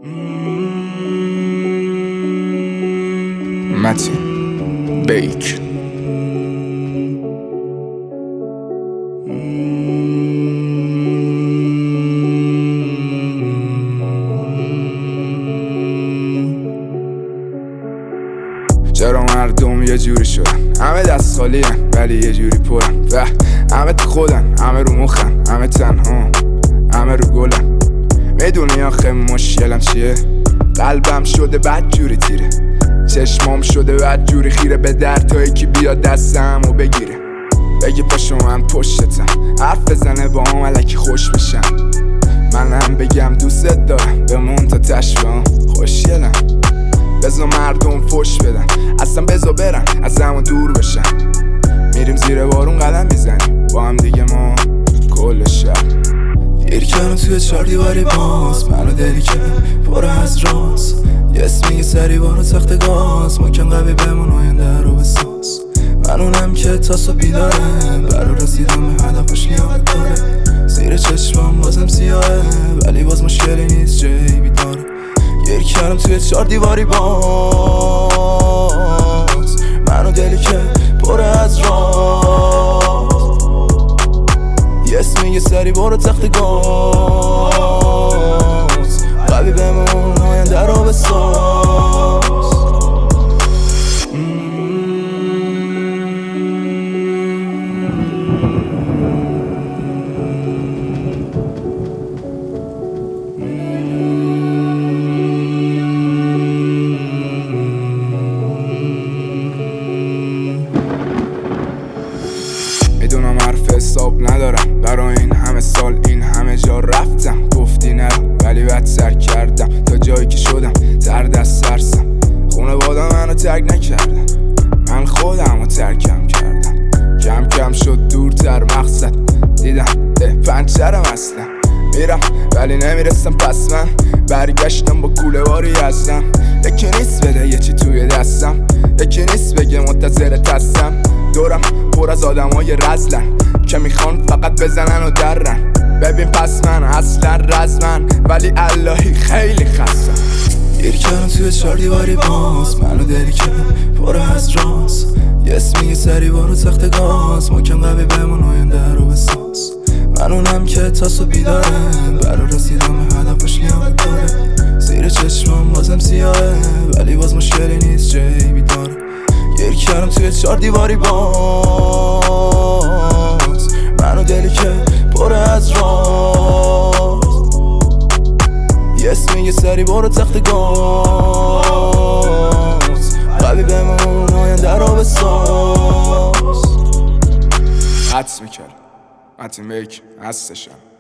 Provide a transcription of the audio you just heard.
متین بیک چرا مردم یه جوری شدن؟ همه دست خالی هن ولی یه جوری پرن. همه تو خودن، همه رو مخن، همه تنها، همه رو گلن. میدونی آخه مشکلم چیه؟ قلبم شده بد جوری تیره، چشمام شده بد جوری خیره به در تا یکی بیاد دستم و بگیره، بگی پاشو من پشتتم، حرف بزنه با هم الکی خوش بشم. منم بگم دوست دارم بمون تا تشبهم خوشگلم. بزا مردم فش بدن، اصلا بزا برن از همون دور بشن. میریم زیر بارون قدم میزنیم با هم دیگه ما کل شهر. گیر کردم توی 4 دیواری باز، منو دلی که پر از راز. یه اسم میگه سری بارو تخت گاز، ممکن قوی بمون آینده رو بساز. من اونم که تاسو بیداره، برا رسیدم به هدفش نیاد داره. زیر چشمام بازم سیاهه ولی باز مشکلی نیست جیبی داره. گیر کردم توی 4 دیواری باز، منو دلی که پر از راز. یه اسم میگه سری برو تخت گاز، قوی بمون آینده رو بساز. میدونم حرف حساب ندارم، برای این همه سال این همه جا رفتم. گفتی نرم ولی بدتر کردم، تا جایی که شدم تر دست سرسم. خونه بادا منو ترک نکردن، من خودم رو ترکم کردم. کم کم شد دورتر مقصد، دیدم پنچرم اصلا. میرم ولی نمیرسم، پس من برگشتم با کوله باری هستم. یکی نیست بده یه چی توی دستم، یکی نیست بگه منتظرت هستم. دورم پر از آدمای رزلن که میخوان فقط بزنن و درن. ببین پس من اصلا رزمن ولی اللهی خیلی خستم. گیر کردم توی 4 دیواری باز، منو دلی که پر از راز. یه اسم میگه سری برو تخت گاز، ممکن قوی بمون آینده رو بساز. من اونم که تاسو بیداره، برا رسیدم به هدفش نیاد داره. زیر چشمام بازم سیاهه ولی باز مشکلی نیست جیبی داره. گیر کردم توی 4 دیواری باز، منو دلی که پر از راز. یه اسم میگه سری برو تخت گاز، قوی بمون آینده رو بساز. حدس میکرد متین بیک هستشم.